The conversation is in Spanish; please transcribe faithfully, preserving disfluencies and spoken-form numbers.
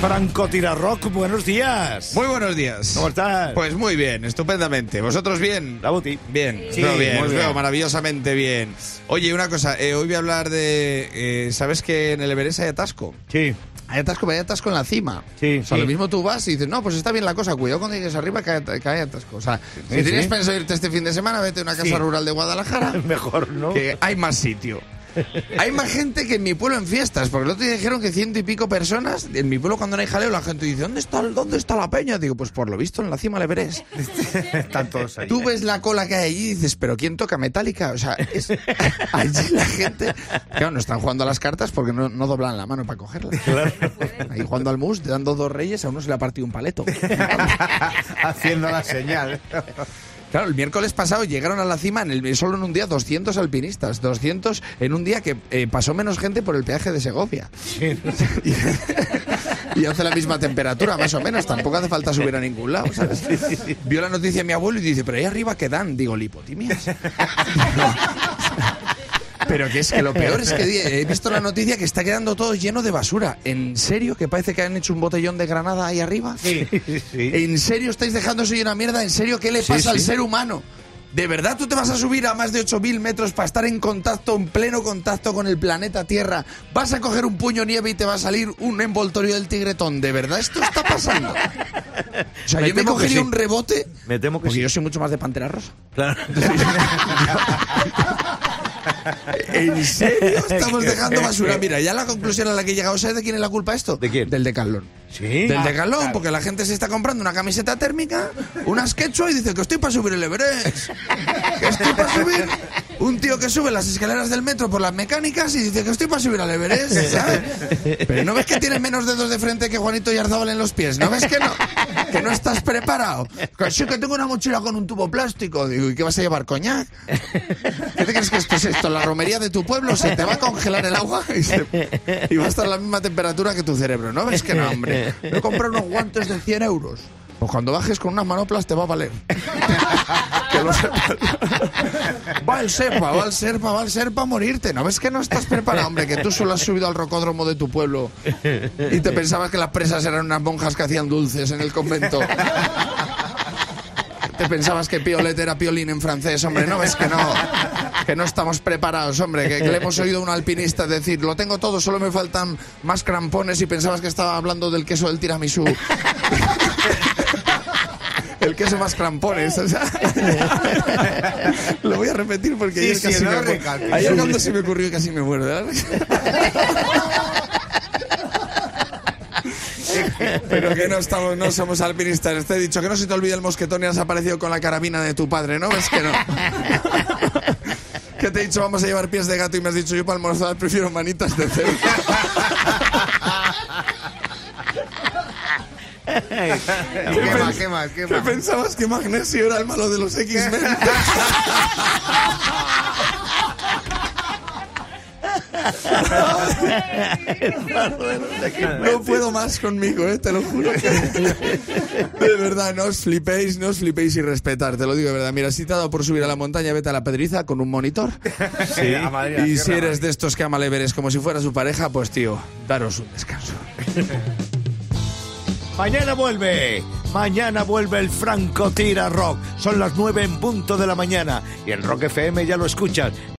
Franco Tirarrock, buenos días. Muy buenos días. ¿Cómo estás? Pues muy bien, estupendamente. ¿Vosotros bien? La Buti. Bien, Sí, veo bien, muy os bien. veo maravillosamente bien. Oye, una cosa, eh, hoy voy a hablar de... Eh, ¿Sabes que en el Everest hay atasco? Sí. Hay atasco, pero hay atasco en la cima. Sí, O sea, sí. lo mismo tú vas y dices, no, pues está bien la cosa, cuidado cuando llegues arriba que hay, que hay atasco. O sea, Sí, si tienes sí. pensado irte este fin de semana, vete a una casa Sí. rural de Guadalajara, Mejor, ¿no? que hay más sitio. Hay más gente que en mi pueblo en fiestas, porque el otro día dijeron que ciento y pico personas. En mi pueblo, cuando no hay jaleo, la gente dice, ¿dónde está, ¿dónde está la peña? Digo, pues por lo visto en la cima del Everest. Están todos ahí. Tú ves la cola que hay allí y dices, ¿pero quién toca Metallica? O sea, es, allí la gente... Claro, no están jugando a las cartas porque no, no doblan la mano para cogerlas. Ahí jugando al mus, dando dos reyes, a uno se le ha partido un paleto. Haciendo la señal. Claro, el miércoles pasado llegaron a la cima en el, solo en un día doscientos alpinistas. doscientos en un día que eh, pasó menos gente por el peaje de Segovia. Sí. Y, y hace la misma temperatura, más o menos. Tampoco hace falta subir a ningún lado, ¿sabes? Vio la noticia mi abuelo y dice, pero ahí arriba ¿qué dan? Digo, lipotimias. Pero que es que lo peor es que he visto la noticia que está quedando todo lleno de basura. ¿En serio? ¿Que parece que han hecho un botellón de granada ahí arriba? Sí, sí. ¿En serio estáis dejando eso lleno de mierda? ¿En serio qué le Sí, pasa al sí. ser humano? ¿De verdad tú te vas a subir a más de ocho mil metros para estar en contacto, en pleno contacto con el planeta Tierra? ¿Vas a coger un puño nieve y te va a salir un envoltorio del tigretón? ¿De verdad esto está pasando? O sea, Me yo me temo que cogería sí. un rebote. Me temo que Porque sí. yo soy mucho más de Pantera Rosa. Claro. ¿En serio? Estamos dejando basura. Mira, ya la conclusión a la que he llegado, ¿sabes de quién es la culpa esto? ¿De quién? Del Decathlon. Sí. Del Ah, Decathlon, claro. porque la gente se está comprando una camiseta térmica, unas quechua y dice que estoy para subir el Everest. Que estoy para subir. Un tío que sube las escaleras del metro por las mecánicas y dice que estoy para subir al Everest, ¿sabes? Pero ¿no ves que tienes menos dedos de frente que Juanito Yarzábal en los pies? ¿No ves que no? Que no estás preparado. Que sí que tengo una mochila con un tubo plástico. Digo, ¿y qué vas a llevar, coñac? ¿Qué te crees que esto es esto? ¿La romería de tu pueblo? ¿Se te va a congelar el agua? Y, se- y va a estar a la misma temperatura que tu cerebro. ¿No ves que no, hombre? Me he comprado unos guantes de cien euros. Pues cuando bajes con unas manoplas te va a valer. Que lo sepas. Va el serpa, va el serpa, va el serpa a morirte. ¿No ves que no estás preparado, hombre? Que tú solo has subido al rocódromo de tu pueblo y te pensabas que las presas eran unas monjas que hacían dulces en el convento. Te pensabas que piolet era piolín en francés, hombre. ¿No ves que no? Que no estamos preparados, hombre. Que, que le hemos oído a un alpinista decir, lo tengo todo, solo me faltan más crampones, y pensabas que estaba hablando del queso del tiramisú. El queso más crampones, o sea. Lo voy a repetir porque Sí, ayer sí, casi no me lo acu- recalques. ayer cuando se me ocurrió casi me muero, ¿verdad? Pero que no estamos, no somos alpinistas. Te he dicho que no se te olvide el mosquetón y has aparecido con la carabina de tu padre, ¿no? ¿Ves que no? Que te he dicho vamos a llevar pies de gato y me has dicho yo para almorzar prefiero manitas de cerdo. ¿Qué más, qué más, qué ¿Qué más? pensabas que Magnesio era el malo de los X-Men? No puedo más conmigo, ¿eh? Te lo juro. Que... De verdad, no os flipéis, no os flipéis y respetar, te lo digo de verdad. Mira, si te ha dado por subir a la montaña, vete a la Pedriza con un monitor. Sí, a Madrid, a Y Sierra si eres Madrid. de estos que ama el Everest como si fuera su pareja, pues tío, daros un descanso. Mañana vuelve, mañana vuelve el Franco Tira Rock. Son las nueve en punto de la mañana y el Rock F M ya lo escuchas.